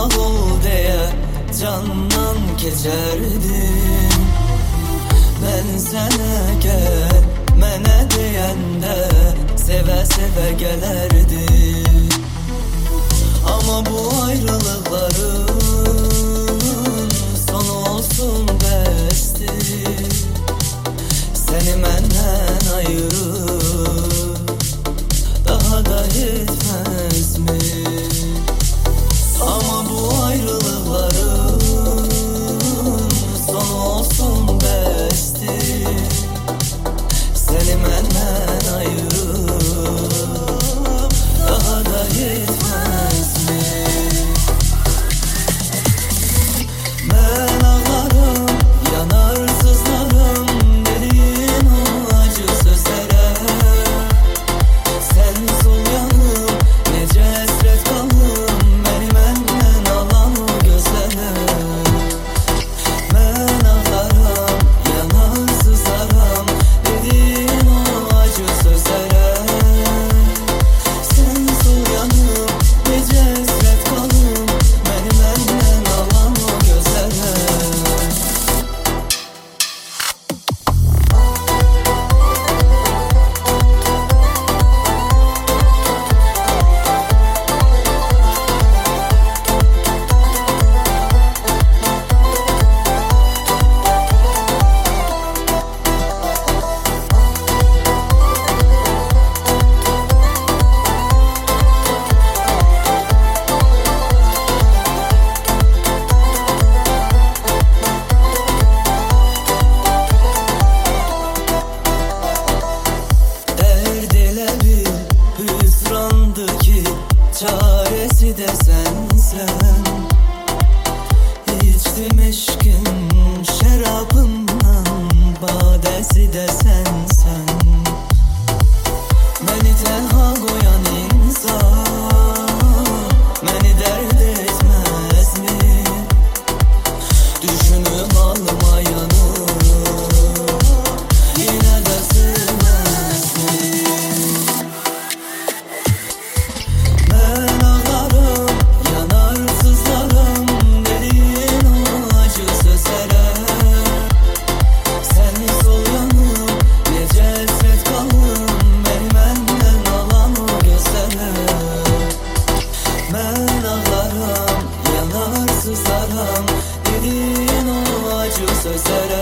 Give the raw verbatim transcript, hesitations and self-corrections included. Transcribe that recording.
sağ ol deyə candan keçərdim. Mən sənə gəl, mənə deyəndə sevə-sevə gələrdim. Amma bu ayrılıqların sonu olsun bəsdir. Səni məndən ayırır daha da yetməz mi? Amma bu ayrılıqların sonu olsun bəsdir. Səni məndən ayırır daha da yetməz mi? Mən ağlarım, yanar sızlarım dediyin o acı sözlərə. Sensiz yanım, necə həsrət qalım məni məndən alan o gözlərə. Mən ağlarım, yanar sızlarım dediyin o acı sözlərə. Sensiz yanım, necə həsrət qalım məni məndən alan o gözlərə. Dərd elə bir hüsrandı ki, çaresi də sənsən. İçdim eşkin şərabından, badəsi də sənsən. Məni tənha qoyan insan məni dərd etməz mi? Düşünüm alma yanır, yenə də sevməz mi? Mən ağlarım, yanar sızlarım dediyin o acı sözlərə. Sensiz yanım, necə həsrət qalım məni məndən alan o gözlərə. Mən ağlarım, yanar sızlarım dediyin o acı sözlərə.